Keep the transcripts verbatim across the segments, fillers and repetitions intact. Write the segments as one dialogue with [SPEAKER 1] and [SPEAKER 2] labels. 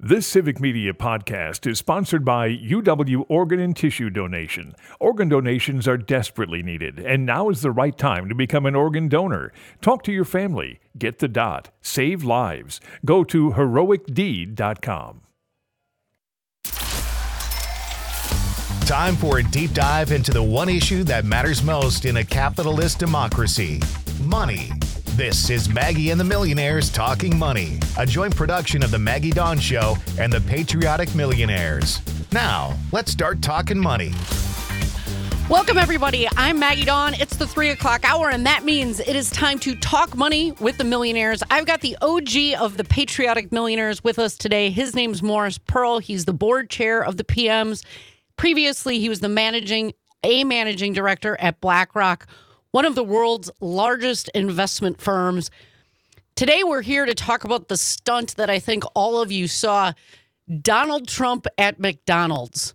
[SPEAKER 1] This Civic Media podcast is sponsored by U W Organ and Tissue Donation. Organ donations are desperately needed, and now is the right time to become an organ donor. Talk to your family. Get the dot. Save lives. Go to heroic deed dot com.
[SPEAKER 2] Time for a deep dive into the one issue that matters most in a capitalist democracy: money. This is Maggie and the Millionaires Talking Money, a joint production of The Maggie Dawn Show and The Patriotic Millionaires. Now, let's start talking money.
[SPEAKER 3] Welcome, everybody. I'm Maggie Dawn. It's the three o'clock hour, and that means it is time to talk money with the millionaires. I've got the O G of the Patriotic Millionaires with us today. His name's Morris Pearl. He's the board chair of the P Ms. Previously, he was the managing, a managing director at BlackRock, one of the world's largest investment firms. Today, we're here to talk about the stunt that I think all of you saw: Donald Trump at McDonald's.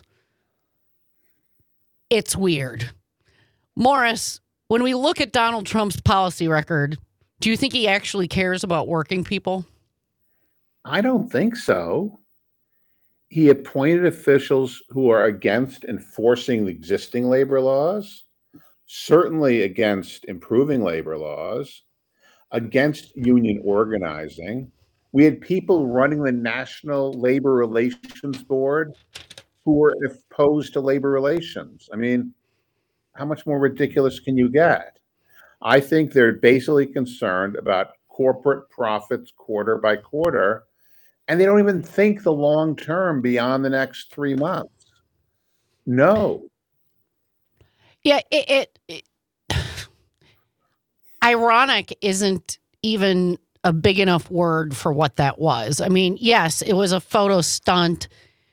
[SPEAKER 3] It's weird. Morris, when we look at Donald Trump's policy record, do you think he actually cares about working people?
[SPEAKER 4] I don't think so. He appointed officials who are against enforcing the existing labor laws, certainly against improving labor laws, against union organizing. We had people running the National Labor Relations Board who were opposed to labor relations. I mean, how much more ridiculous can you get? I think they're basically concerned about corporate profits quarter by quarter, and they don't even think the long term beyond the next three months. No.
[SPEAKER 3] Yeah, it, it, it ironic isn't even a big enough word for what that was. I mean, yes, it was a photo stunt,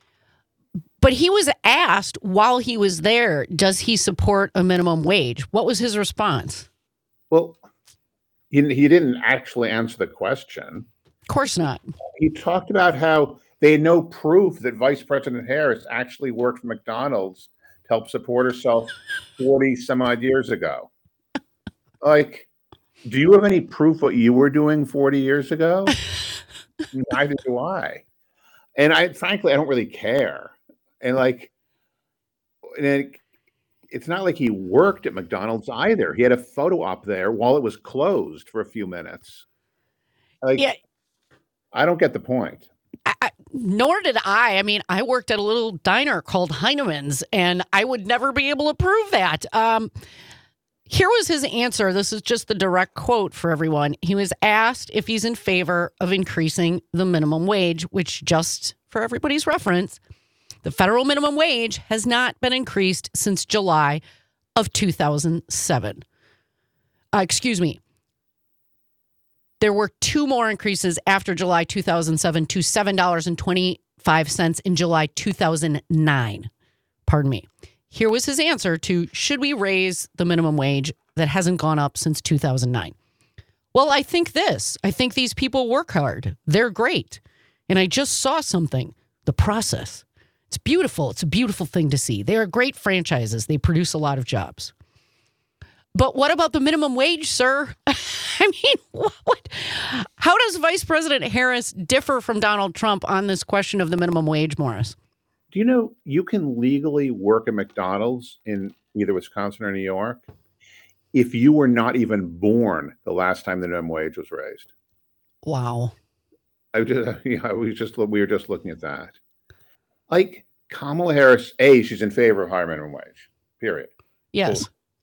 [SPEAKER 3] but he was asked while he was there, does he support a minimum wage? What was his response?
[SPEAKER 4] Well, he, he didn't actually answer the question.
[SPEAKER 3] Of course not.
[SPEAKER 4] He talked about how they had no proof that Vice President Harris actually worked for McDonald's to help support herself forty some odd years ago. Like, do you have any proof what you were doing forty years ago? Neither do I. And I, frankly, I don't really care. And like, and it, it's not like he worked at McDonald's either. He had a photo op there while it was closed for a few minutes. Like,
[SPEAKER 3] yeah.
[SPEAKER 4] I don't get the point.
[SPEAKER 3] I, I, nor did I. I mean, I worked at a little diner called Heinemann's, and I would never be able to prove that. Um, here was his answer. This is just the direct quote for everyone. He was asked if he's in favor of increasing the minimum wage, which, just for everybody's reference, the federal minimum wage has not been increased since July of two thousand seven. Uh, excuse me. There were two more increases after July two thousand seven to seven dollars and twenty-five cents in July two thousand nine. Pardon me. Here was his answer to, should we raise the minimum wage that hasn't gone up since two thousand nine? Well, I think this. I think these people work hard. They're great. And I just saw something. The process. It's beautiful. It's a beautiful thing to see. They are great franchises. They produce a lot of jobs. But what about the minimum wage, sir? I mean, what? How does Vice President Harris differ from Donald Trump on this question of the minimum wage, Morris?
[SPEAKER 4] Do you know you can legally work at McDonald's in either Wisconsin or New York if you were not even born the last time the minimum wage was raised?
[SPEAKER 3] Wow.
[SPEAKER 4] I just, you know, we just we were just looking at that. Like, Kamala Harris, A, she's in favor of higher minimum wage, period.
[SPEAKER 3] Yes.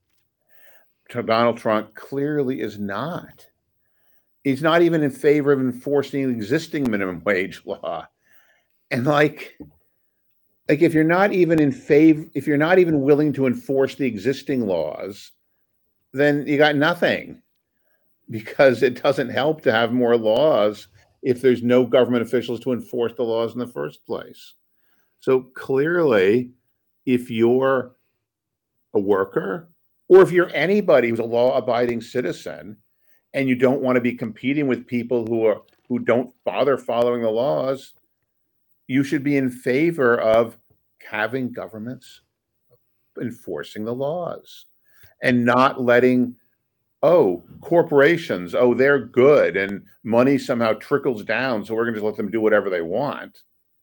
[SPEAKER 4] So Donald Trump clearly is not. He's not even in favor of enforcing the existing minimum wage law. And like, like if you're not even in favor, if you're not even willing to enforce the existing laws, then you got nothing, because it doesn't help to have more laws if there's no government officials to enforce the laws in the first place. So clearly, if you're a worker, or if you're anybody who's a law-abiding citizen and you don't want to be competing with people who are who don't bother following the laws, you should be in favor of having governments enforcing the laws and not letting, oh, corporations, oh, they're good and money somehow trickles down, so we're going to just let them do whatever they want.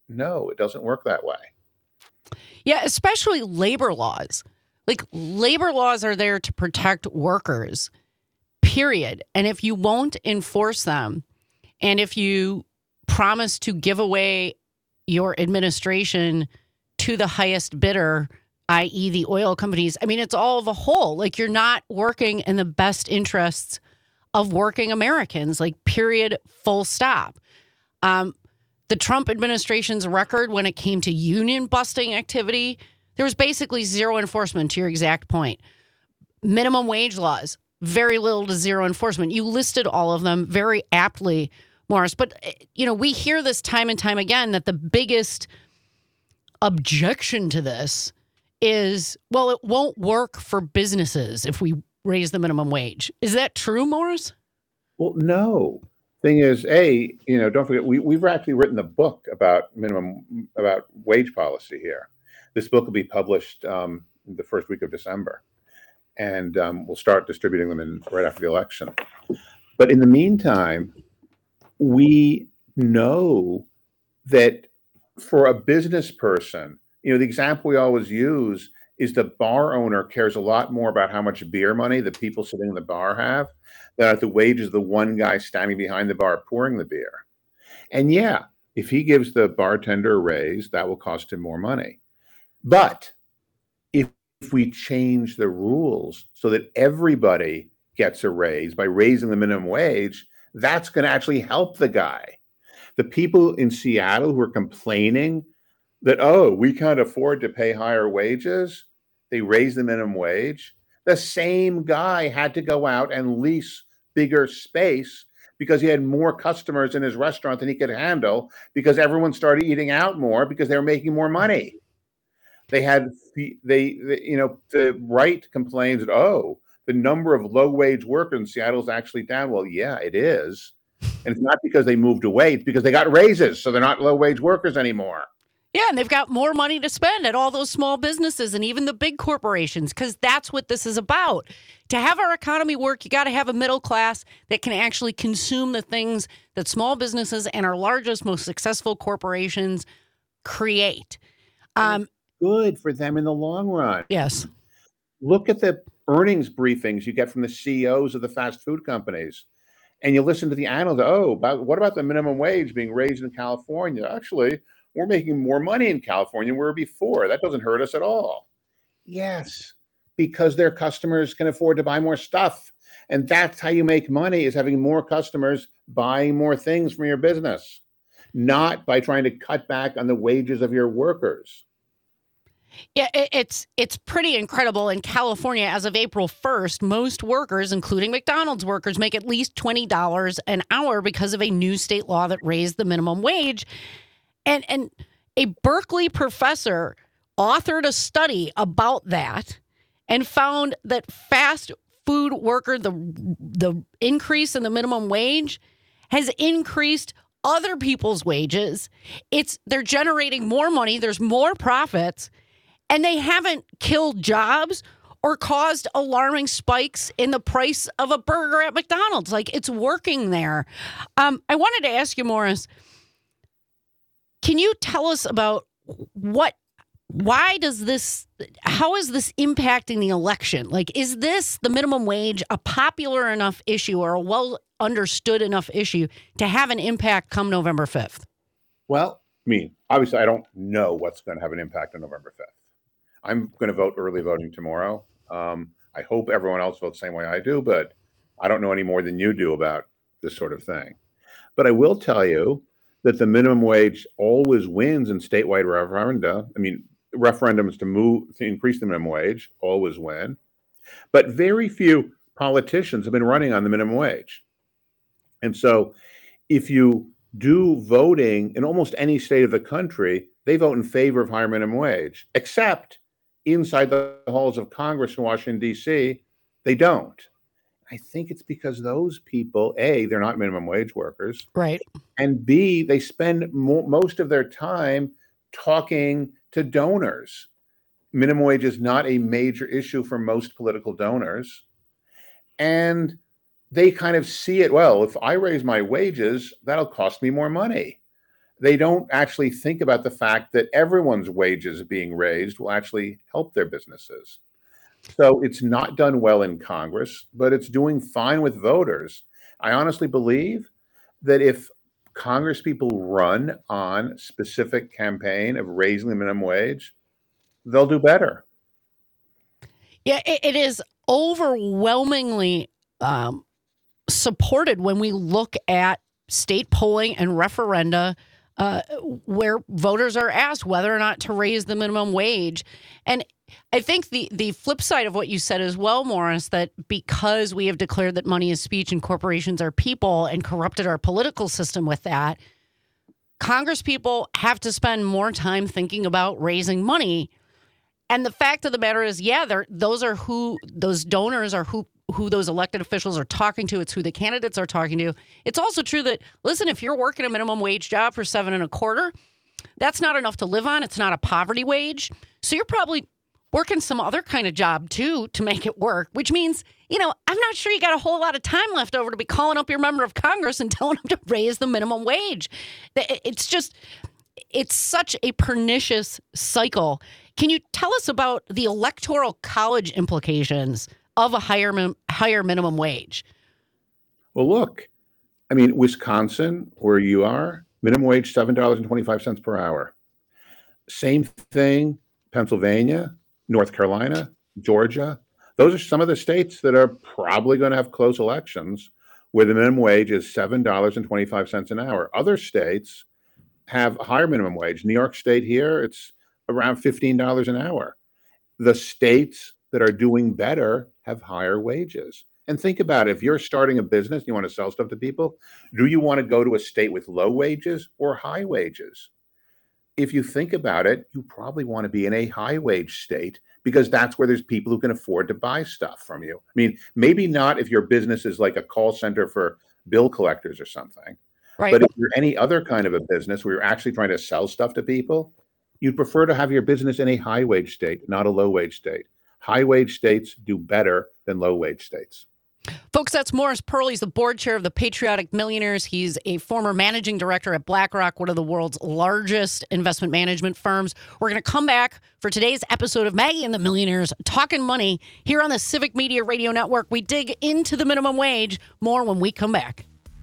[SPEAKER 4] no, it doesn't work that way.
[SPEAKER 3] Yeah, especially labor laws. Like, labor laws are there to protect workers, period. And if you won't enforce them, and if you promise to give away your administration to the highest bidder, that is the oil companies, I mean, it's all of a whole. Like, you're not working in the best interests of working Americans, like, period, full stop. Um, the Trump administration's record when it came to union busting activity, there was basically zero enforcement, to your exact point. Minimum wage laws, very little to zero enforcement. You listed all of them very aptly, Morris. But, you know, we hear this time and time again that the biggest objection to this is, well, it won't work for businesses if we raise the minimum wage. Is that true, Morris?
[SPEAKER 4] Well, no. Thing is, A, you know, don't forget, we, we've actually written a book about minimum, about wage policy here. This book will be published um, the first week of December, and um, we'll start distributing them in, right after the election. But in the meantime, we know that for a business person, you know, the example we always use is the bar owner cares a lot more about how much beer money the people sitting in the bar have than at the wages of the one guy standing behind the bar pouring the beer. And yeah, if he gives the bartender a raise, that will cost him more money. But if, if we change the rules so that everybody gets a raise by raising the minimum wage, that's going to actually help the guy. The people in Seattle who are complaining that, oh, we can't afford to pay higher wages, they raise the minimum wage. The same guy had to go out and lease bigger space because he had more customers in his restaurant than he could handle because everyone started eating out more because they were making more money. They had, they, they you know, the right complains that, oh, the number of low-wage workers in Seattle is actually down. Well, yeah, it is. And it's not because they moved away. It's because they got raises, so they're not low-wage workers anymore.
[SPEAKER 3] Yeah, and they've got more money to spend at all those small businesses and even the big corporations, because that's what this is about. To have our economy work, you got to have a middle class that can actually consume the things that small businesses and our largest, most successful corporations create. Um,
[SPEAKER 4] Good for them in the long run.
[SPEAKER 3] Yes.
[SPEAKER 4] Look at the earnings briefings you get from the C E Os of the fast food companies. And you listen to the analysts, oh, about, what about the minimum wage being raised in California? Actually, we're making more money in California than we were before. That doesn't hurt us at all. Yes, because their customers can afford to buy more stuff. And that's how you make money, is having more customers buying more things from your business, not by trying to cut back on the wages of your workers.
[SPEAKER 3] Yeah, it's it's pretty incredible. In California, as of April first, most workers, including McDonald's workers, make at least twenty dollars an hour because of a new state law that raised the minimum wage. And and a Berkeley professor authored a study about that and found that fast food worker, the the increase in the minimum wage has increased other people's wages. It's they're generating more money, there's more profits, and they haven't killed jobs or caused alarming spikes in the price of a burger at McDonald's. Like, it's working there. Um, I wanted to ask you, Morris, can you tell us about what, why does this, how is this impacting the election? Like, is this, the minimum wage, a popular enough issue or a well understood enough issue to have an impact come November fifth?
[SPEAKER 4] Well, I mean, obviously, I don't know what's going to have an impact on November fifth. I'm going to vote early voting tomorrow. Um, I hope everyone else votes the same way I do, but I don't know any more than you do about this sort of thing. But I will tell you that the minimum wage always wins in statewide referenda. I mean, referendums to move to increase the minimum wage always win. But very few politicians have been running on the minimum wage. And so if you do voting in almost any state of the country, they vote in favor of higher minimum wage, except inside the halls of Congress in Washington, D C, they don't. I think it's because those people, A, they're not minimum wage workers.
[SPEAKER 3] Right.
[SPEAKER 4] And B, they spend mo- most of their time talking to donors. Minimum wage is not a major issue for most political donors. And they kind of see it, well, if I raise my wages, that'll cost me more money. they don't actually think about the fact that everyone's wages being raised will actually help their businesses. So it's not done well in Congress, but it's doing fine with voters. I honestly believe that if Congress people run on specific campaign of raising the minimum wage, they'll do better.
[SPEAKER 3] Yeah, it, it is overwhelmingly um, supported when we look at state polling and referenda uh, where voters are asked whether or not to raise the minimum wage. And I think the, the flip side of what you said as well, Morris, that because we have declared that money is speech and corporations are people and corrupted our political system with that, Congress people have to spend more time thinking about raising money. And the fact of the matter is, yeah, they're, those are who those donors are who who those elected officials are talking to. It's who the candidates are talking to. It's also true that, listen, if you're working a minimum wage job for seven and a quarter, that's not enough to live on. It's not a poverty wage. So you're probably working some other kind of job, too, to make it work, which means, you know, I'm not sure you got a whole lot of time left over to be calling up your member of Congress and telling them to raise the minimum wage. It's just, it's such a pernicious cycle. Can you tell us about the electoral college implications of a higher higher minimum wage?
[SPEAKER 4] Well, look, I mean, Wisconsin, where you are, minimum wage seven dollars and twenty-five cents per hour. Same thing, Pennsylvania, North Carolina, Georgia. Those are some of the states that are probably going to have close elections where the minimum wage is seven dollars and twenty-five cents an hour. Other states have a higher minimum wage. New York State here, it's around fifteen dollars an hour. The states that are doing better have higher wages. And think about it. If you're starting a business, you want to sell stuff to people, do you want to go to a state with low wages or high wages? If you think about it, you probably want to be in a high wage state because that's where there's people who can afford to buy stuff from you. I mean, maybe not if your business is like a call center for bill collectors or something.
[SPEAKER 3] Right.
[SPEAKER 4] But if you're any other kind of a business where you're actually trying to sell stuff to people, you'd prefer to have your business in a high wage state, not a low wage state. High wage states do better than low wage states.
[SPEAKER 3] Folks, that's Morris Pearl. He's the board chair of the Patriotic Millionaires. He's a former managing director at BlackRock, one of the world's largest investment management firms. We're going to come back for today's episode of Maggie and the Millionaires Talking Money here on the Civic Media Radio Network. We dig into the minimum wage. More when we come back.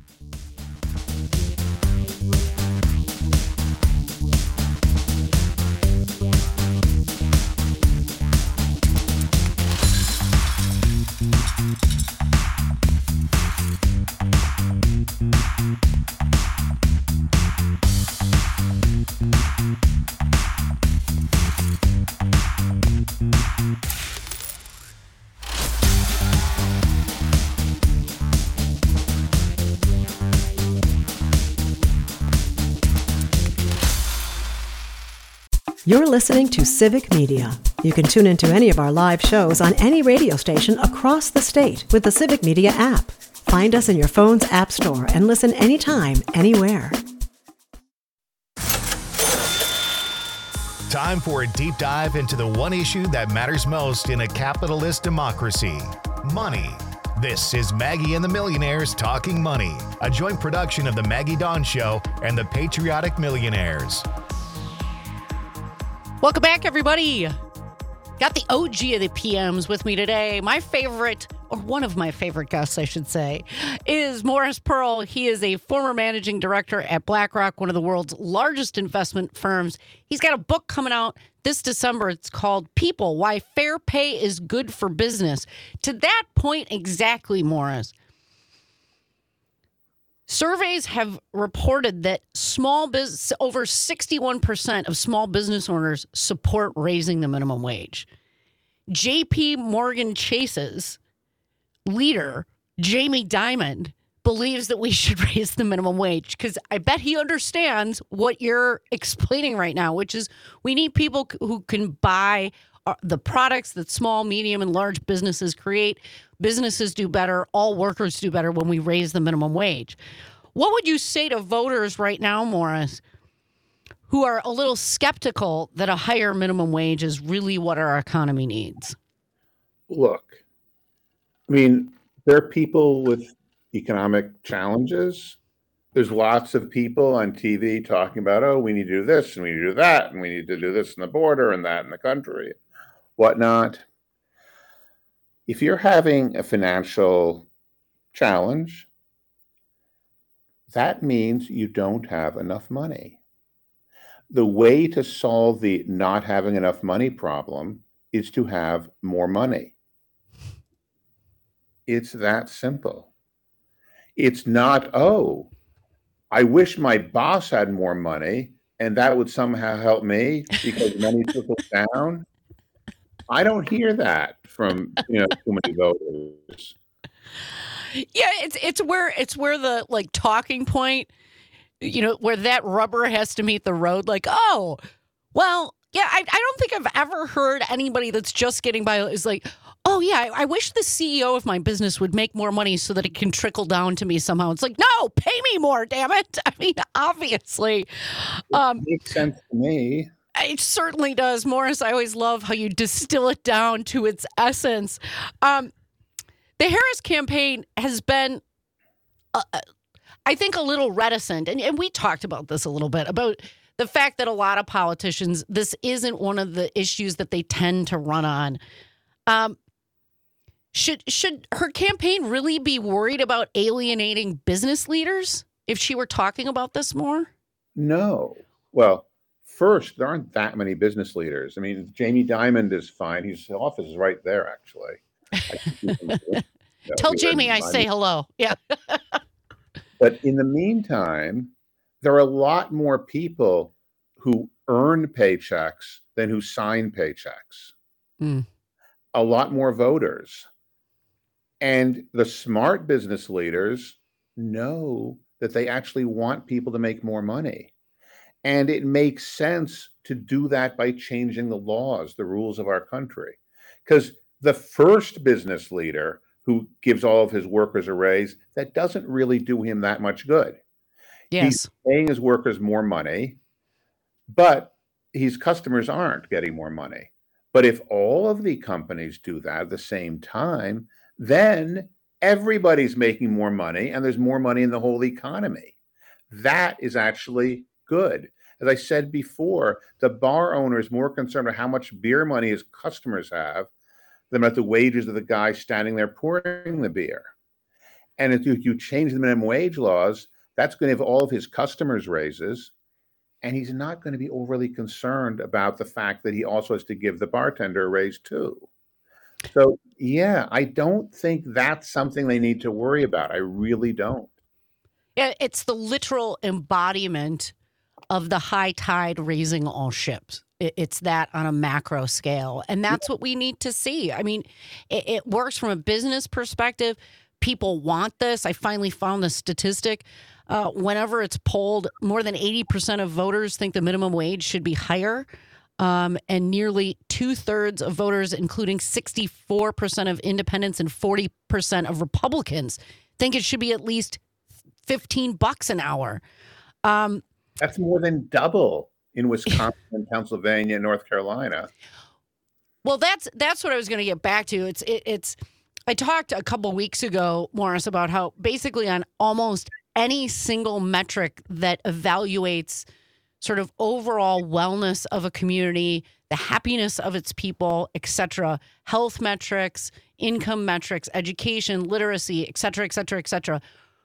[SPEAKER 5] You're listening to Civic Media. You can tune into any of our live shows on any radio station across the state with the Civic Media app. Find us in your phone's app store and listen anytime, anywhere.
[SPEAKER 2] Time for a deep dive into the one issue that matters most in a capitalist democracy: money. This is Maggie and the Millionaires Talking Money, a joint production of the Maggie Dawn Show and the Patriotic Millionaires.
[SPEAKER 3] Welcome back, everybody. Got the O G of the P Ms with me today. My favorite, or one of my favorite guests, I should say, is Morris Pearl. He is a former managing director at BlackRock, one of the world's largest investment firms. He's got a book coming out this December. It's called People: Why Fair Pay is Good for Business. To that point exactly, Morris, surveys have reported that small business, over sixty-one percent of small business owners support raising the minimum wage. J P Morgan Chase's leader, Jamie Dimon, believes that we should raise the minimum wage because I bet he understands what you're explaining right now, which is we need people who can buy the products that small, medium, and large businesses create. Businesses do better. All workers do better when we raise the minimum wage. What would you say to voters right now, Morris, who are a little skeptical that a higher minimum wage is really what our economy needs?
[SPEAKER 4] Look, I mean, there are people with economic challenges there's lots of people on T V talking about, oh, we need to do this and we need to do that and we need to do this in the border and that in the country, whatnot. If you're having a financial challenge, that means you don't have enough money. The way to solve the not having enough money problem is to have more money. It's that simple. It's not, oh, I wish my boss had more money and that would somehow help me because money trickles down. I don't hear that from, you know, too many voters.
[SPEAKER 3] Yeah, it's it's where it's where the like talking point, you know, where that rubber has to meet the road. Like, oh, well, yeah, I, I don't think I've ever heard anybody that's just getting by is like, oh, yeah, I, I wish the C E O of my business would make more money so that it can trickle down to me somehow. It's like, no, pay me more, damn it. I mean, obviously. Um,
[SPEAKER 4] it makes sense to me.
[SPEAKER 3] It certainly does. Morris, I always love how you distill it down to its essence. Um, the Harris campaign has been, uh, I think, a little reticent. And, and we talked about this a little bit, about the fact that a lot of politicians, this isn't one of the issues that they tend to run on. Um, should should her campaign really be worried about alienating business leaders if she were talking about this more?
[SPEAKER 4] No. Well, first, there aren't that many business leaders. I mean, Jamie Dimon is fine. His office is right there, actually.
[SPEAKER 3] Tell Jamie I say hello. Yeah.
[SPEAKER 4] But in the meantime, there are a lot more people who earn paychecks than who sign paychecks.
[SPEAKER 3] Mm.
[SPEAKER 4] A lot more voters. And the smart business leaders know that they actually want people to make more money. And it makes sense to do that by changing the laws, the rules of our country. Because the first business leader who gives all of his workers a raise, that doesn't really do him that much good.
[SPEAKER 3] Yes.
[SPEAKER 4] He's paying his workers more money, but his customers aren't getting more money. But if all of the companies do that at the same time, then everybody's making more money and there's more money in the whole economy. That is actually good. As I said before, the bar owner is more concerned about how much beer money his customers have than about the wages of the guy standing there pouring the beer. And if you, you change the minimum wage laws, that's going to give all of his customers raises. And he's not going to be overly concerned about the fact that he also has to give the bartender a raise too. So, yeah, I don't think that's something they need to worry about. I really don't.
[SPEAKER 3] Yeah, it's the literal embodiment of the high tide raising all ships. It's that on a macro scale. And that's what we need to see. I mean, it, it works from a business perspective. People want this. I finally found the statistic. Uh, whenever it's polled, more than eighty percent of voters think the minimum wage should be higher. Um, and nearly two thirds of voters, including sixty-four percent of independents and forty percent of Republicans, think it should be at least fifteen bucks an hour. Um,
[SPEAKER 4] That's more than double in Wisconsin and Pennsylvania and North Carolina.
[SPEAKER 3] Well, that's that's what I was going to get back to. It's it, it's. I talked a couple weeks ago, Morris, about how basically on almost any single metric that evaluates sort of overall wellness of a community, the happiness of its people, et cetera, health metrics, income metrics, education, literacy, et cetera, et cetera, et cetera,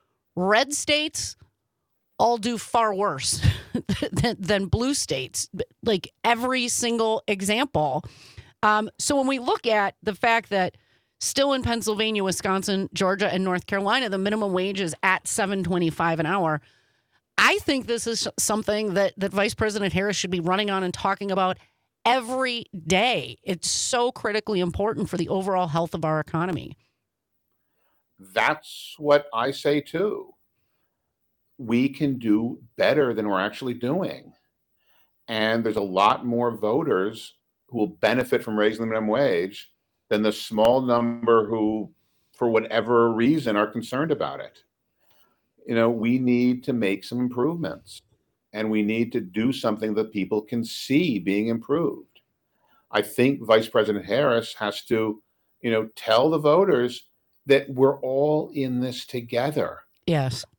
[SPEAKER 3] red states all do far worse than, than blue states, like every single example. Um, so when we look at the fact that still in Pennsylvania, Wisconsin, Georgia, and North Carolina, the minimum wage is at seven twenty-five an hour, I think this is something that, that Vice President Harris should be running on and talking about every day. It's so critically important for the overall health of our economy.
[SPEAKER 4] That's what I say too. We can do better than we're actually doing. And there's a lot more voters who will benefit from raising the minimum wage than the small number who, for whatever reason, are concerned about it. You know, we need to make some improvements and we need to do something that people can see being improved. I think Vice President Harris has to, you know, tell the voters that we're all in this together.
[SPEAKER 3] Yes.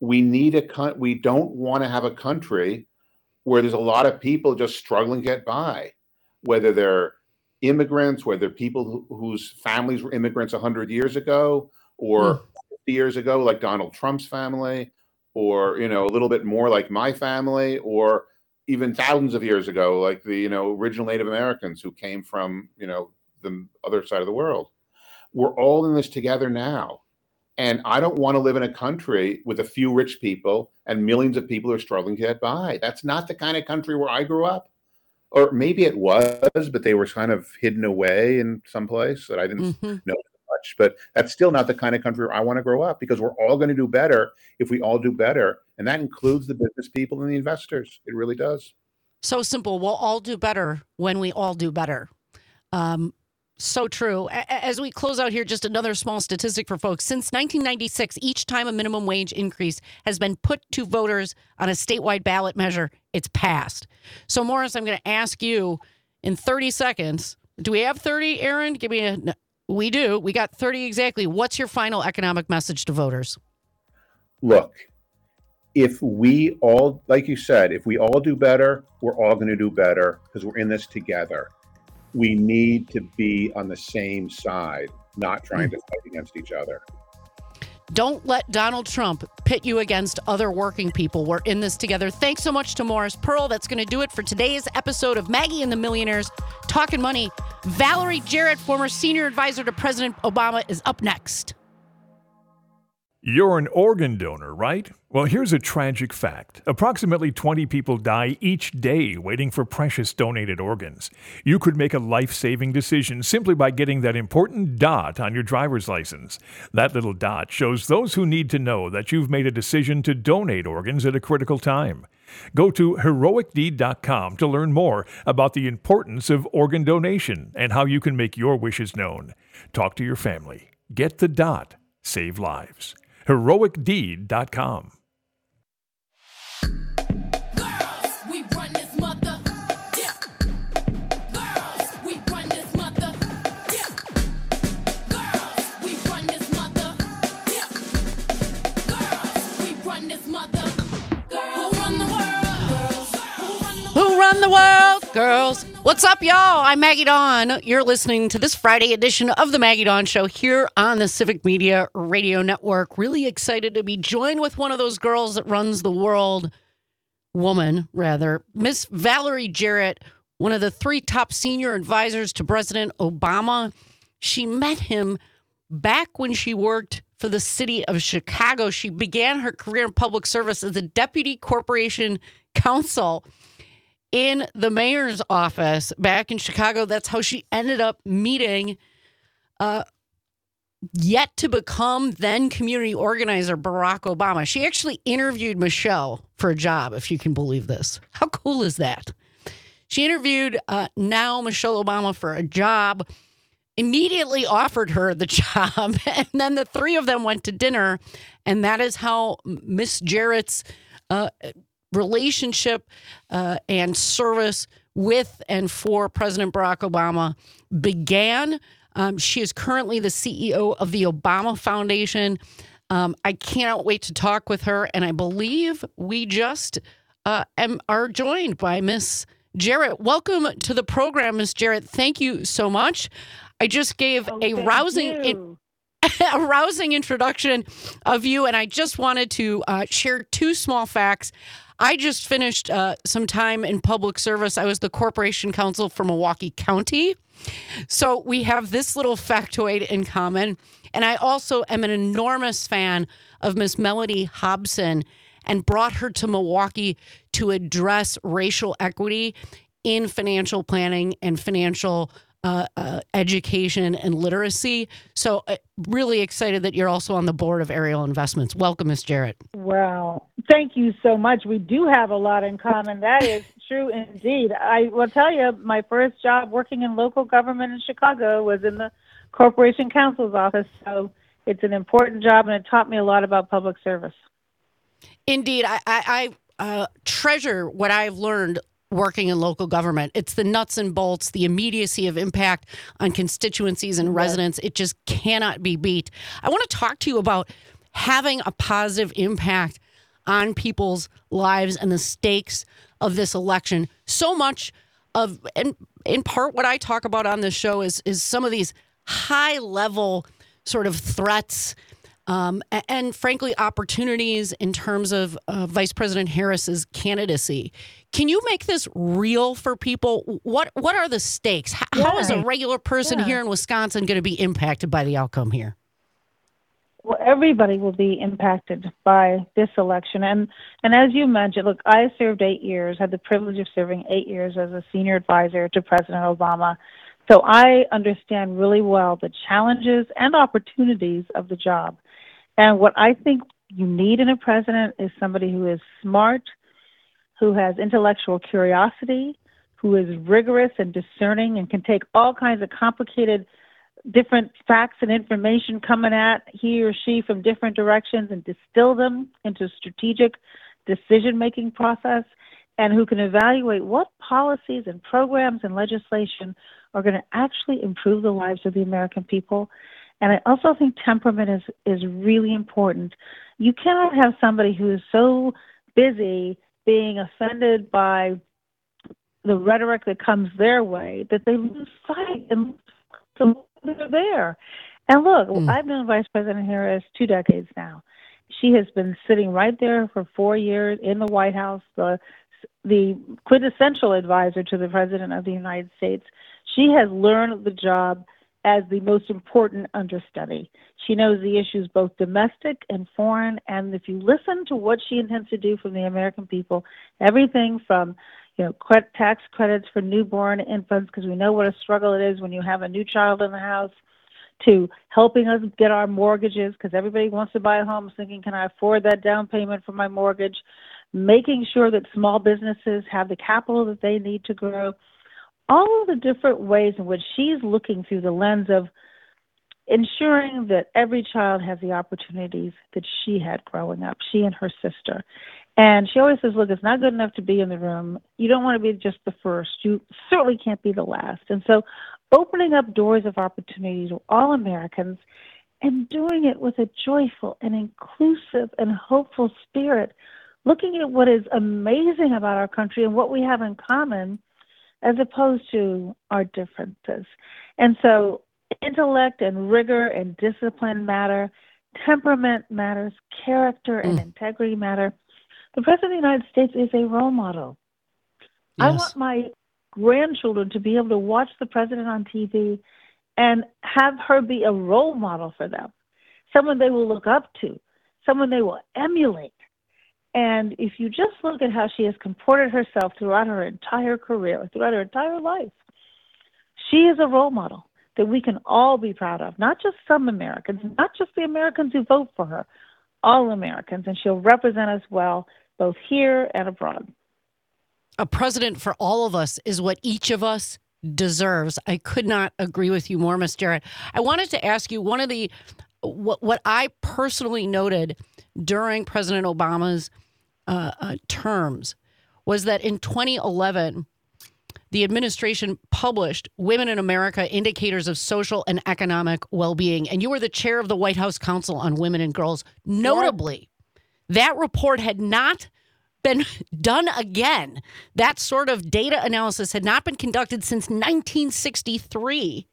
[SPEAKER 4] we need a con- we don't want to have a country where there's a lot of people just struggling to get by, whether they're immigrants, whether they're people who, whose families were immigrants one hundred years ago or mm. fifty years ago, like Donald Trump's family, or, you know, a little bit more like my family, or even thousands of years ago, like the, you know, original Native Americans who came from, you know, the other side of the world. We're all in this together now. And I don't want to live in a country with a few rich people and millions of people who are struggling to get by. That's not the kind of country where I grew up. Or maybe it was, but they were kind of hidden away in some place that I didn't mm-hmm. know much. But that's still not the kind of country where I want to grow up, because we're all going to do better if we all do better. And that includes the business people and the investors. It really does.
[SPEAKER 3] So simple. We'll all do better when we all do better. Um, So true. As we close out here, just another small statistic for folks. Since nineteen ninety-six, each time a minimum wage increase has been put to voters on a statewide ballot measure, it's passed. So, Morris, I'm going to ask you in thirty seconds. Do we have thirty, Aaron? Give me a... We do. We got thirty exactly. What's your final economic message to voters?
[SPEAKER 4] Look, if we all, like you said, if we all do better, we're all going to do better because we're in this together. We need to be on the same side, not trying to fight against each other.
[SPEAKER 3] Don't let Donald Trump pit you against other working people. We're in this together. Thanks so much to Morris Pearl. That's going to do it for today's episode of Maggie and the Millionaires Talking Money. Valerie Jarrett, former senior advisor to President Obama, is up next.
[SPEAKER 1] You're an organ donor, right? Well, here's a tragic fact. Approximately twenty people die each day waiting for precious donated organs. You could make a life-saving decision simply by getting that important dot on your driver's license. That little dot shows those who need to know that you've made a decision to donate organs at a critical time. Go to heroic deed dot com to learn more about the importance of organ donation and how you can make your wishes known. Talk to your family. Get the dot. Save lives. heroic deed dot com.
[SPEAKER 3] Who run the world, girls? What's up, y'all? I'm Maggie Dawn. You're listening to this Friday edition of the Maggie Dawn Show here on the Civic Media Radio Network. Really excited to be joined with one of those girls that runs the world, woman, rather, Miss Valerie Jarrett, one of the three top senior advisors to President Obama. She met him back when she worked for the city of Chicago. She began her career in public service as a deputy corporation counsel in the mayor's office back in Chicago. That's how she ended up meeting uh, yet to become then community organizer Barack Obama. She actually interviewed Michelle for a job, if you can believe this. How cool is that? She interviewed uh, now Michelle Obama for a job, immediately offered her the job, and then the three of them went to dinner, and that is how Miss Jarrett's uh, relationship uh, and service with and for President Barack Obama began. Um, she is currently the C E O of the Obama Foundation. Um, I cannot wait to talk with her, and I believe we just uh, am, are joined by Miss Jarrett. Welcome to the program, Miss Jarrett. Thank you so much. I just gave
[SPEAKER 6] oh,
[SPEAKER 3] a rousing in, a rousing introduction of you, and I just wanted to uh, share two small facts. I just finished uh, some time in public service. I was the corporation counsel for Milwaukee County. So we have this little factoid in common. And I also am an enormous fan of Miss Melody Hobson and brought her to Milwaukee to address racial equity in financial planning and financial Uh, uh, education and literacy. So uh, really excited that you're also on the board of Ariel Investments. Welcome, Miss Jarrett.
[SPEAKER 6] Well, thank you so much. We do have a lot in common. That is true indeed. I will tell you, my first job working in local government in Chicago was in the Corporation Counsel's office. So it's an important job, and it taught me a lot about public service.
[SPEAKER 3] Indeed. I, I, I uh, treasure what I've learned working in local government. It's the nuts and bolts, the immediacy of impact on constituencies and residents. It just cannot be beat. I want to talk to you about having a positive impact on people's lives and the stakes of this election. So much of, and in part what I talk about on this show is, is some of these high level sort of threats um, and, and frankly, opportunities in terms of uh, Vice President Harris's candidacy. Can you make this real for people? What what are the stakes? How,
[SPEAKER 6] yeah.
[SPEAKER 3] how is a regular person
[SPEAKER 6] yeah.
[SPEAKER 3] here in Wisconsin going to be impacted by the outcome here?
[SPEAKER 6] Well, everybody will be impacted by this election. And and as you mentioned, look, I served eight years, had the privilege of serving eight years as a senior advisor to President Obama. So I understand really well the challenges and opportunities of the job. And what I think you need in a president is somebody who is smart, who has intellectual curiosity, who is rigorous and discerning and can take all kinds of complicated different facts and information coming at he or she from different directions and distill them into a strategic decision-making process, and who can evaluate what policies and programs and legislation are going to actually improve the lives of the American people. And I also think temperament is, is really important. You cannot have somebody who is so busy being offended by the rhetoric that comes their way that they lose sight and they're there. And look, mm. I've known Vice President Harris two decades now. She has been sitting right there for four years in the White House, the the quintessential advisor to the President of the United States. She has learned the job as the most important understudy. She knows the issues both domestic and foreign, and if you listen to what she intends to do for the American people, everything from you know, tax credits for newborn infants, because we know what a struggle it is when you have a new child in the house, to helping us get our mortgages, because everybody wants to buy a home thinking, can I afford that down payment for my mortgage? Making sure that small businesses have the capital that they need to grow. All of the different ways in which she's looking through the lens of ensuring that every child has the opportunities that she had growing up, she and her sister. And she always says, look, it's not good enough to be in the room. You don't want to be just the first. You certainly can't be the last. And so opening up doors of opportunity to all Americans and doing it with a joyful and inclusive and hopeful spirit, looking at what is amazing about our country and what we have in common as opposed to our differences. And so intellect and rigor and discipline matter, temperament matters, character and mm. integrity matter. The President of the United States is a role model. Yes. I want my grandchildren to be able to watch the President on T V and have her be a role model for them, someone they will look up to, someone they will emulate. And if you just look at how she has comported herself throughout her entire career, throughout her entire life, she is a role model that we can all be proud of, not just some Americans, not just the Americans who vote for her, all Americans, and she'll represent us well, both here and abroad.
[SPEAKER 3] A president for all of us is what each of us deserves. I could not agree with you more, Miz Jarrett. I wanted to ask you one of the, what, what I personally noted during President Obama's uh, uh, terms was that in twenty eleven, the administration published Women in America, Indicators of Social and Economic Well-Being. And you were the chair of the White House Council on Women and Girls. Notably, that report had not been done again. That sort of data analysis had not been conducted since nineteen sixty-three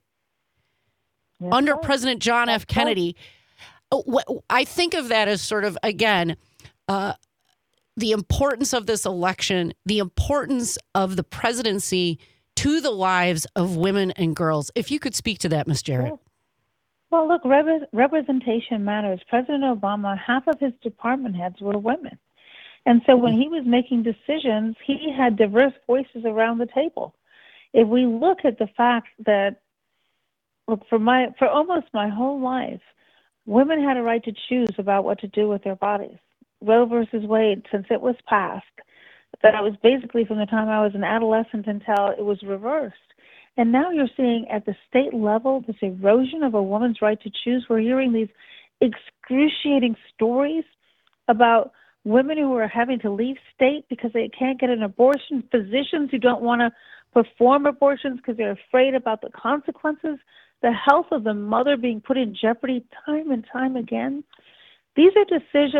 [SPEAKER 3] yes, under right. President John F. Kennedy. Right. I think of that as sort of, again, uh, the importance of this election, the importance of the presidency to the lives of women and girls. If you could speak to that, Miz Jarrett.
[SPEAKER 6] Well, look, rep- representation matters. President Obama, half of his department heads were women. And so when he was making decisions, he had diverse voices around the table. If we look at the fact that, look, for my for almost my whole life, women had a right to choose about what to do with their bodies. Roe versus Wade, since it was passed, that was basically from the time I was an adolescent until it was reversed. And now you're seeing at the state level this erosion of a woman's right to choose. We're hearing these excruciating stories about women who are having to leave state because they can't get an abortion, physicians who don't want to perform abortions because they're afraid about the consequences, the health of the mother being put in jeopardy time and time again. These are decisions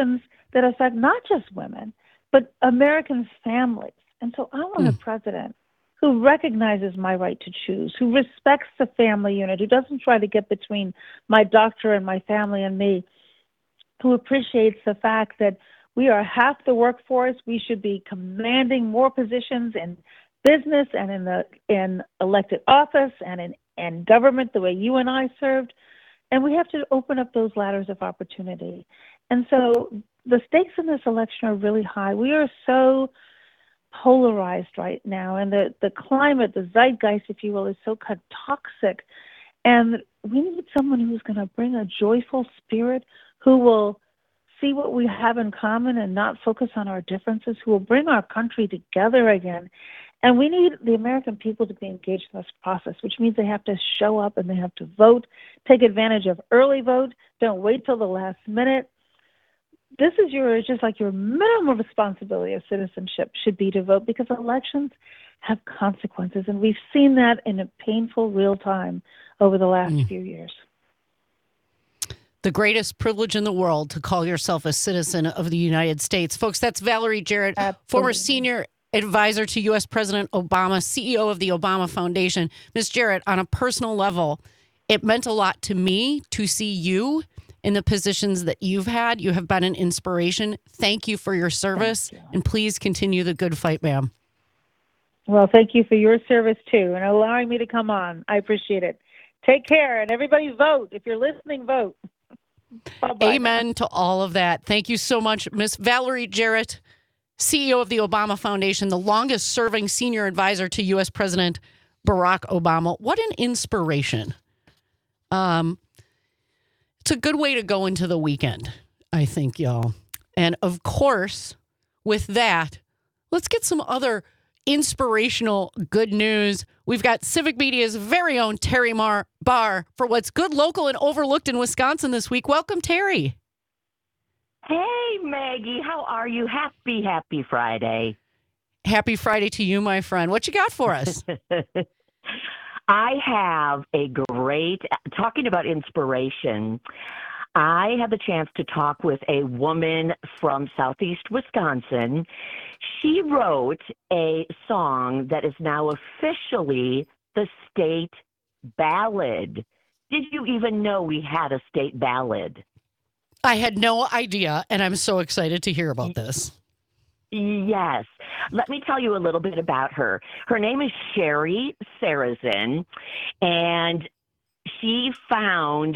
[SPEAKER 6] that affect not just women, but American families. And so I want mm. a president who recognizes my right to choose, who respects the family unit, who doesn't try to get between my doctor and my family and me, who appreciates the fact that we are half the workforce. We should be commanding more positions in business and in the in elected office and in and government the way you and I served. And we have to open up those ladders of opportunity. And so the stakes in this election are really high. We are so polarized right now, and the, the climate, the zeitgeist, if you will, is so toxic. And we need someone who's going to bring a joyful spirit, who will see what we have in common and not focus on our differences, who will bring our country together again. And we need the American people to be engaged in this process, which means they have to show up and they have to vote, take advantage of early vote, don't wait till the last minute. This is your, just like your minimum responsibility of citizenship should be to vote, because elections have consequences. And we've seen that in a painful real time over the last mm. few years.
[SPEAKER 3] The greatest privilege in the world to call yourself a citizen of the United States. Folks, that's Valerie Jarrett, Absolutely. former senior advisor to U S President Obama, C E O of the Obama Foundation. Miz Jarrett, on a personal level, it meant a lot to me to see you in the positions that you've had. You have been an inspiration. Thank you for your service, you. and please continue the good fight, ma'am.
[SPEAKER 6] Well, thank you for your service, too, and allowing me to come on. I appreciate it. Take care, and everybody vote. If you're listening, vote. Bye-bye.
[SPEAKER 3] Amen to all of that. Thank you so much, Miss Valerie Jarrett, C E O of the Obama Foundation, the longest-serving senior advisor to U S President Barack Obama. What an inspiration. Um, it's a good way to go into the weekend, I think, y'all. And, of course, with that, let's get some other inspirational good news. We've got Civic Media's very own Terry Mar- Barr for what's good, local, and overlooked in Wisconsin this week. Welcome, Terry.
[SPEAKER 7] Hey, Maggie. How are you? Happy, happy Friday.
[SPEAKER 3] Happy Friday to you, my friend. What you got for us?
[SPEAKER 7] I have a great, talking about inspiration, I had the chance to talk with a woman from southeast Wisconsin. She wrote a song that is now officially the state ballad. Did you even know we had a state ballad?
[SPEAKER 3] I had no idea, and I'm so excited to hear about this.
[SPEAKER 7] Yes. Let me tell you a little bit about her. Her name is Sherry Sarazin, and she found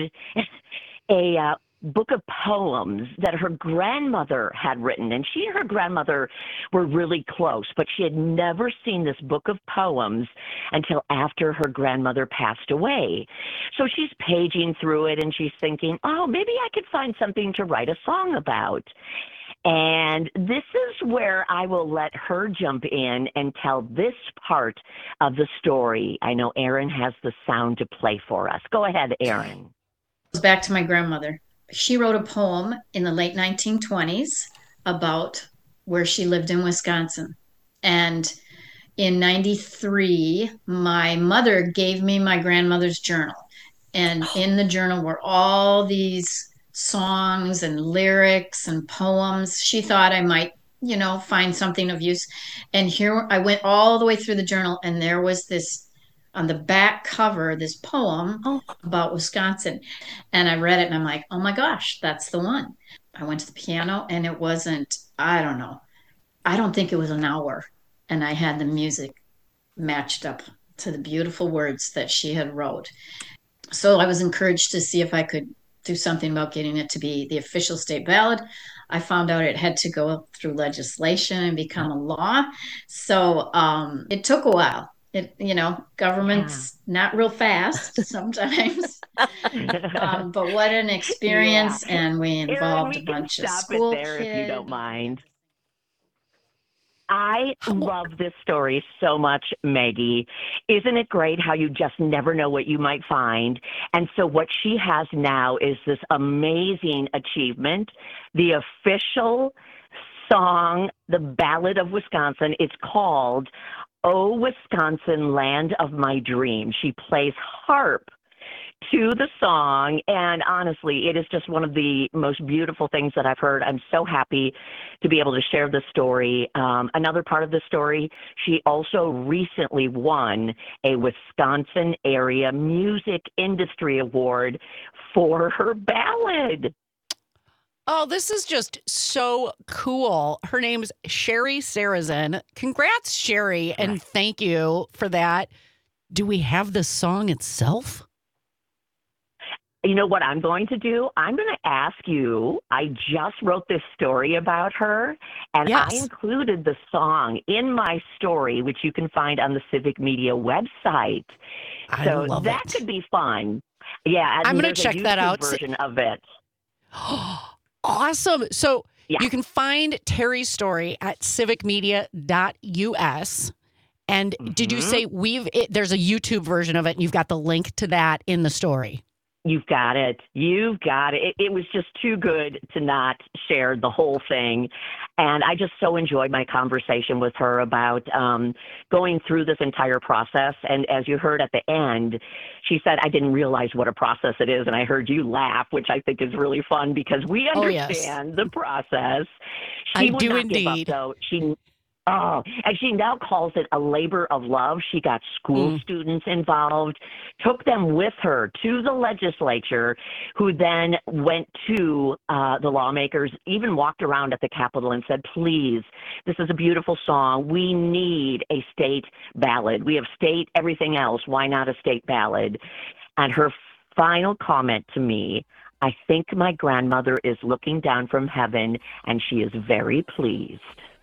[SPEAKER 7] a uh, book of poems that her grandmother had written. And she and her grandmother were really close, but she had never seen this book of poems until after her grandmother passed away. So she's paging through it, and she's thinking, oh, maybe I could find something to write a song about. And this is where I will let her jump in and tell this part of the story. I know Erin has the sound to play for us. Go ahead, Erin.
[SPEAKER 8] Back to my grandmother. She wrote a poem in the late nineteen twenties about where she lived in Wisconsin. And in ninety-three, my mother gave me my grandmother's journal. And in the journal were all these songs and lyrics and poems. She thought I might, you know, find something of use. And here I went all the way through the journal, and there was this, on the back cover, this poem oh. about Wisconsin. And I read it, and I'm like, oh my gosh, that's the one. I went to the piano, and it wasn't, I don't know, I don't think it was an hour. And I had the music matched up to the beautiful words that she had wrote. So I was encouraged to see if I could do something about getting it to be the official state ballad. I found out it had to go through legislation and become a law. So um, it took a while. It, you know, government's yeah. not real fast sometimes. um, but what an experience. Yeah. And we involved Erin, we a bunch of school
[SPEAKER 7] it there
[SPEAKER 8] kids.
[SPEAKER 7] If you don't mind. I love this story so much, Maggie. Isn't it great how you just never know what you might find? And so what she has now is this amazing achievement, the official song, the Ballad of Wisconsin. It's called "Oh, Wisconsin, Land of My Dreams." She plays harp to the song. And honestly, it is just one of the most beautiful things that I've heard. I'm so happy to be able to share this story. Um, another part of the story, she also recently won a Wisconsin Area Music Industry Award for her ballad.
[SPEAKER 3] Oh, this is just so cool. Her name's Sherry Sarrazin. Congrats, Sherry, and thank you for that. Do we have the song itself?
[SPEAKER 7] You know what I'm going to do? I'm going to ask you. I just wrote this story about her, and
[SPEAKER 3] Yes.
[SPEAKER 7] I included the song in my story, which you can find on the Civic Media website.
[SPEAKER 3] I
[SPEAKER 7] So
[SPEAKER 3] love
[SPEAKER 7] that
[SPEAKER 3] it.
[SPEAKER 7] could be fun. Yeah, and
[SPEAKER 3] I'm gonna
[SPEAKER 7] there's a
[SPEAKER 3] check that
[SPEAKER 7] YouTube
[SPEAKER 3] out.
[SPEAKER 7] Version of it.
[SPEAKER 3] Awesome. So
[SPEAKER 7] Yeah.
[SPEAKER 3] you can find Terry's story at civic media dot U S. And did you
[SPEAKER 7] Mhm.
[SPEAKER 3] say we've it, there's a YouTube version of it and you've got the link to that in the story?
[SPEAKER 7] You've got it. You've got it. it. It was just too good to not share the whole thing. And I just so enjoyed my conversation with her about um, going through this entire process. And as you heard at the end, she said, I didn't realize what a process it is. And I heard you laugh, which I think is really fun because we
[SPEAKER 3] Oh, yes.
[SPEAKER 7] understand the process.
[SPEAKER 3] I
[SPEAKER 7] She would
[SPEAKER 3] do
[SPEAKER 7] not
[SPEAKER 3] indeed.
[SPEAKER 7] give up, though. She Oh, and she now calls it a labor of love. She got school
[SPEAKER 3] Mm.
[SPEAKER 7] students involved, took them with her to the legislature, who then went to uh, the lawmakers, even walked around at the Capitol and said, please, this is a beautiful song. We need a state ballad. We have state everything else. Why not a state ballad? And her final comment to me, I think my grandmother is looking down from heaven, and she is very pleased.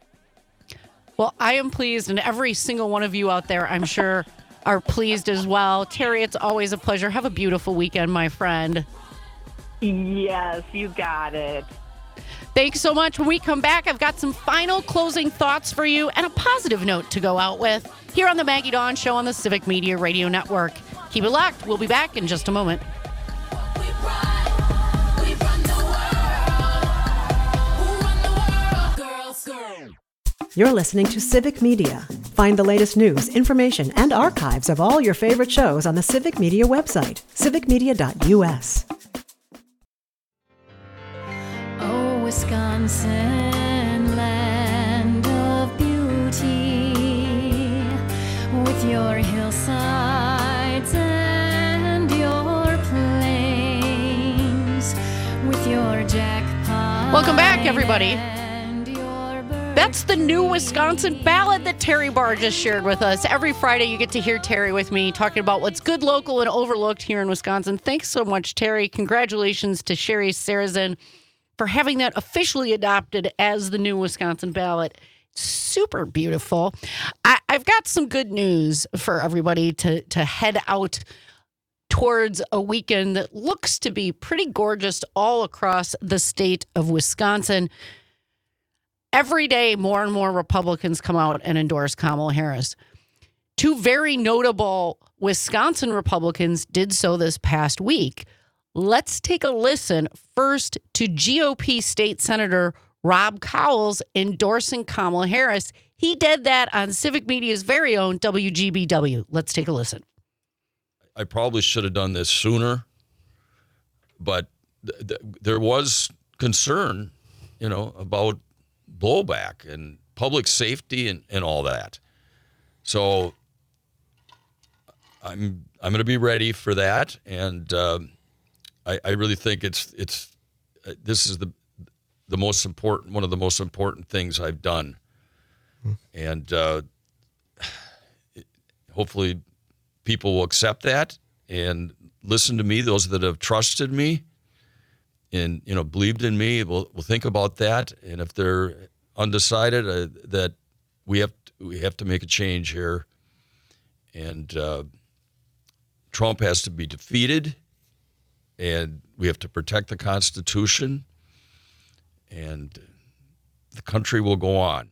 [SPEAKER 3] Well, I am pleased, and every single one of you out there, I'm sure, are pleased as well. Terry, it's always a pleasure. Have a beautiful weekend, my friend.
[SPEAKER 7] Yes, you got it.
[SPEAKER 3] Thanks so much. When we come back, I've got some final closing thoughts for you and a positive note to go out with here on the Maggie Dawn Show on the Civic Media Radio Network. Keep it locked. We'll be back in just a moment.
[SPEAKER 5] You're listening to Civic Media. Find the latest news, information, and archives of all your favorite shows on the Civic Media website, civic media dot U S.
[SPEAKER 9] Oh, Wisconsin, land of beauty, with your hillsides and your plains, with your jackpot.
[SPEAKER 3] Welcome back, everybody.
[SPEAKER 9] and your bird
[SPEAKER 3] That's the new Wisconsin ballad that Terry Barr just shared with us. Every Friday, you get to hear Terry with me talking about what's good, local, and overlooked here in Wisconsin. Thanks so much, Terry. Congratulations to Sherry Sarrazin for having that officially adopted as the new Wisconsin ballad. Super beautiful. I, I've got some good news for everybody to, to head out towards a weekend that looks to be pretty gorgeous all across the state of Wisconsin. Every day, more and more Republicans come out and endorse Kamala Harris. Two very notable Wisconsin Republicans did so this past week. Let's take a listen first to G O P State Senator Rob Cowles endorsing Kamala Harris. He did that on Civic Media's very own W G B W. Let's take a listen.
[SPEAKER 10] I probably should have done this sooner, but th- th- there was concern, you know, about blowback and public safety and, and all that. So I'm I'm going to be ready for that, and uh, I, I really think it's it's uh, this is the the most important one of the most important things I've done, hmm. and uh, hopefully people will accept that and listen to me. Those that have trusted me and, you know, believed in me will will think about that. And if they're undecided, uh, that we have to, we have to make a change here. And uh, Trump has to be defeated, and we have to protect the Constitution, and the country will go on.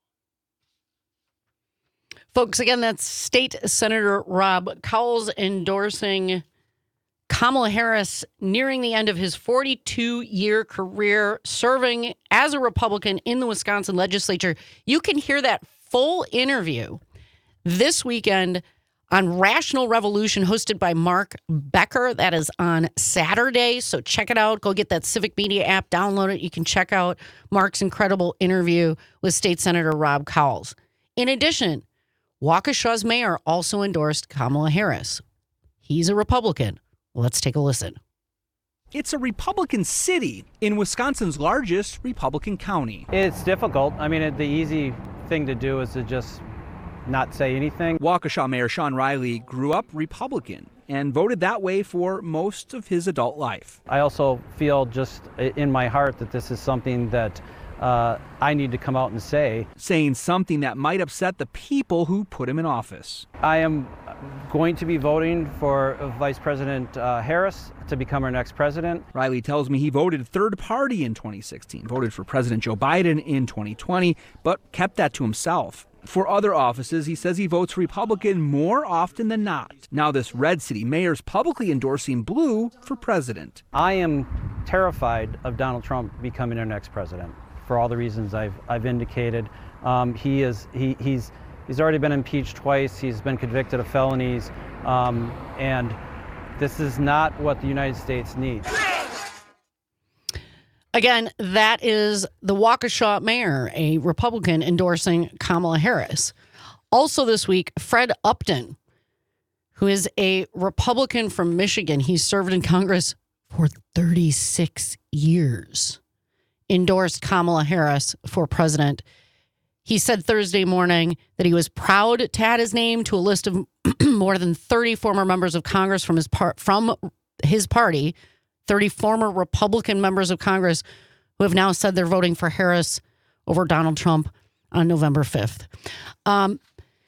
[SPEAKER 3] Folks, again, that's State Senator Rob Cowles endorsing Kamala Harris, nearing the end of his forty-two-year career serving as a Republican in the Wisconsin legislature. You can hear that full interview this weekend on Rational Revolution, hosted by Mark Becker. That is on Saturday, so check it out. Go get that Civic Media app, download it. You can check out Mark's incredible interview with State Senator Rob Cowles. In addition, Waukesha's mayor also endorsed Kamala Harris. He's a Republican. Let's take a listen.
[SPEAKER 11] It's a Republican city in Wisconsin's largest Republican county.
[SPEAKER 12] It's difficult. I mean, it, the easy thing to do is to just not say anything.
[SPEAKER 11] Waukesha Mayor Sean Riley grew up Republican and voted that way for most of his adult life.
[SPEAKER 12] I also feel just in my heart that this is something that uh, I need to come out and say.
[SPEAKER 11] Saying something that might upset the people who put him in office.
[SPEAKER 12] I am going to be voting for Vice President uh, Harris to become our next president.
[SPEAKER 11] Riley tells me he voted third party in twenty sixteen, voted for President Joe Biden in twenty twenty, but kept that to himself. For other offices, he says he votes Republican more often than not. Now this red city mayor's publicly endorsing blue for president.
[SPEAKER 12] I am terrified of Donald Trump becoming our next president for all the reasons I've I've indicated. Um, he is he he's he's already been impeached twice. He's been convicted of felonies, um, and this is not what the United States needs.
[SPEAKER 3] Again, that is the Waukesha mayor, a Republican, endorsing Kamala Harris. Also this week, Fred Upton, who is a Republican from Michigan. He served in Congress for thirty-six years, endorsed Kamala Harris for president. He said Thursday morning that he was proud to add his name to a list of more than thirty former members of Congress from his part from his party, thirty former Republican members of Congress who have now said they're voting for Harris over Donald Trump on November fifth. Um,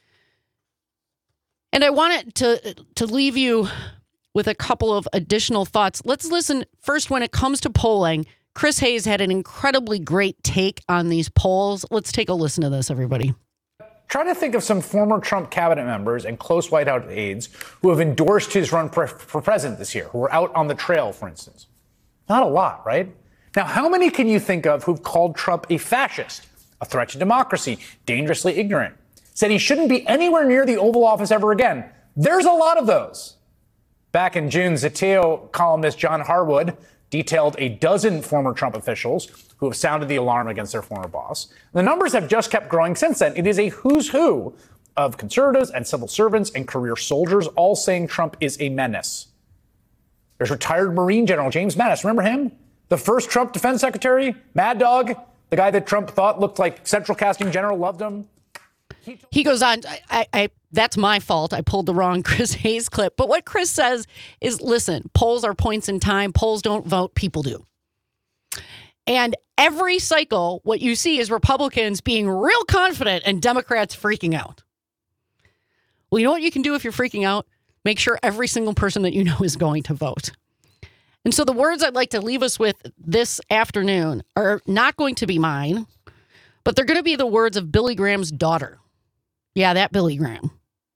[SPEAKER 3] and I wanted to to leave you with a couple of additional thoughts. Let's listen first when it comes to polling. Chris Hayes had an incredibly great take on these polls. Let's take a listen to this, everybody.
[SPEAKER 13] Try to think of some former Trump cabinet members and close White House aides who have endorsed his run for, for president this year, who were out on the trail, for instance. Not a lot, right? Now, how many can you think of who've called Trump a fascist, a threat to democracy, dangerously ignorant, said he shouldn't be anywhere near the Oval Office ever again? There's a lot of those. Back in June, Zateo columnist John Harwood detailed a dozen former Trump officials who have sounded the alarm against their former boss. The numbers have just kept growing since then. It is a who's who of conservatives and civil servants and career soldiers all saying Trump is a menace. There's retired Marine General James Mattis. Remember him? The first Trump defense secretary? Mad Dog? The guy that Trump thought looked like Central Casting General, loved him.
[SPEAKER 3] He, he goes on, I, I, I, that's my fault. I pulled the wrong Chris Hayes clip. But what Chris says is, listen, polls are points in time. Polls don't vote, people do. And every cycle, what you see is Republicans being real confident and Democrats freaking out. Well, you know what you can do if you're freaking out? Make sure every single person that you know is going to vote. And so the words I'd like to leave us with this afternoon are not going to be mine, but they're going to be the words of Billy Graham's daughter. Yeah, that Billy Graham.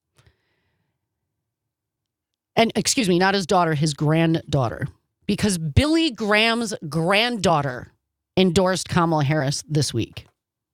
[SPEAKER 3] And excuse me, not his daughter, his granddaughter. Because Billy Graham's granddaughter endorsed Kamala Harris this week.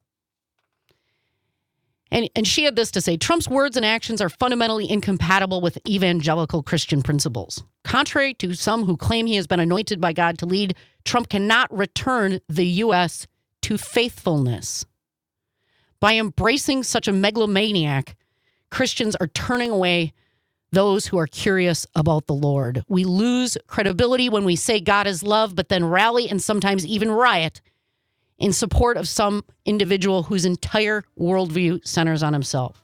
[SPEAKER 3] And, and she had this to say: Trump's words and actions are fundamentally incompatible with evangelical Christian principles. Contrary to some who claim he has been anointed by God to lead, Trump cannot return the U S to faithfulness. By embracing such a megalomaniac, Christians are turning away those who are curious about the Lord. We lose credibility when we say God is love, but then rally and sometimes even riot in support of some individual whose entire worldview centers on himself.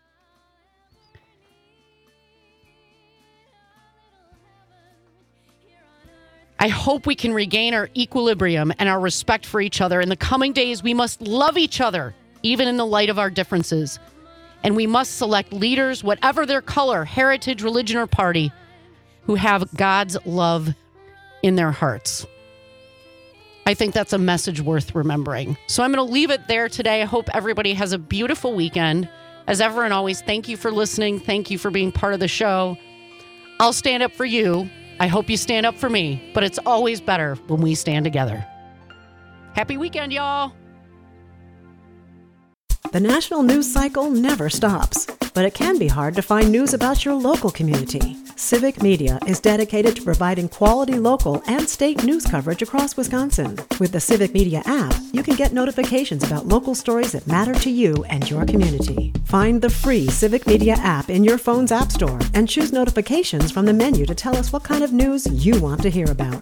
[SPEAKER 3] I hope we can regain our equilibrium and our respect for each other. In the coming days, we must love each other, even in the light of our differences. And we must select leaders, whatever their color, heritage, religion, or party, who have God's love in their hearts. I think that's a message worth remembering. So I'm going to leave it there today. I hope everybody has a beautiful weekend. As ever and always, thank you for listening. Thank you for being part of the show. I'll stand up for you. I hope you stand up for me, but it's always better when we stand together. Happy weekend, y'all.
[SPEAKER 5] The national news cycle never stops, but but it can be hard to find news about your local community. Civic Media is dedicated to providing quality local and state news coverage across Wisconsin. With the Civic Media app, you can get notifications about local stories that matter to you and your community. Find the free Civic Media app in your phone's app store and choose notifications from the menu to tell us what kind of news you want to hear about.